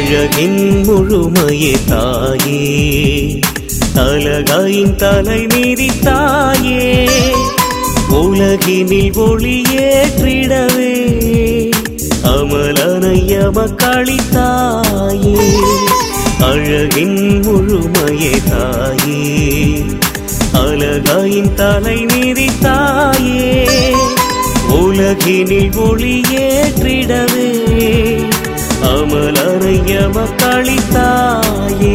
அழகின் முழுமையே தாயே, அழகாயின் தலை மீதி தாயே, உலகினில் ஒளியேற்றிடவே அமலனையமக்களித்தாயே. அழகின் முழுமையே தாயே, அழகாயின் தலை மீதி தாயே, உலகினில் ஒளியேற்றிடவே அமலனையமக்களித்தாயே.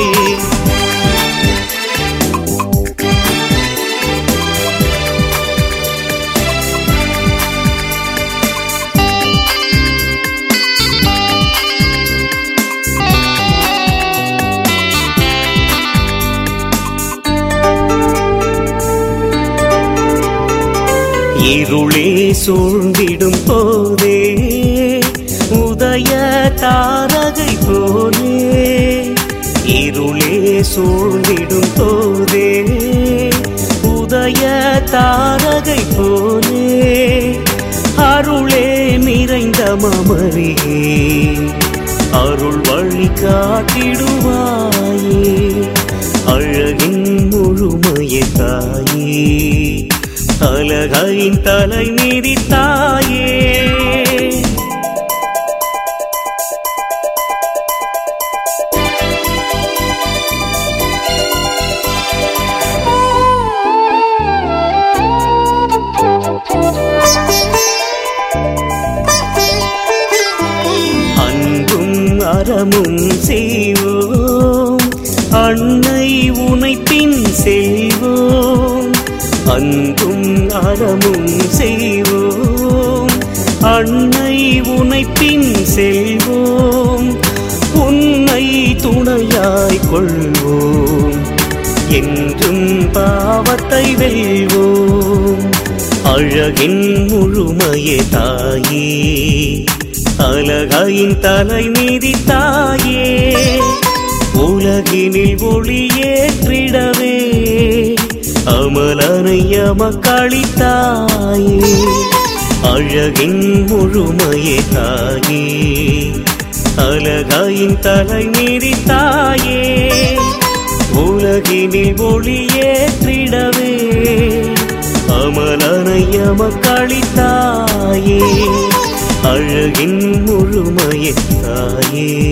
இருளே சூழ்ந்திடும் போதே உதய தாரகை போலே, இருளே சூழ்ந்திடும் போதே உதய தாரகை போலே, அருளே நிறைந்த மமரியே அருள் வழி காட்டிடுவாயே. அழகின் முழுமையே தாயே, அழகாயின் தலை மீதி தாயே. அன்பும் அறமும் செய்வோம், அன்னை உனை பின் செல்வோம். அன்பும் அறமும் செய்வோம், அன்னை உனை பின் செல்வோம். உன்னை துணையாய் கொள்வோம், என்றும் பாவத்தை வெல்வோம். அழகின் முழுமையே தாயே, அழகாயின் தலை மீதி தாயே, உலகினில் ஒளியேற்றிடவே அமலனையமக்களித்தாயே. அழகின் முழுமையே தாயே, அழகாயின் தலை மீதி தாயே, உலகினில் ஒளியேற்றிடவே அமலனையமக்களித்தாயே. அழகின் முழுமையே தாயே.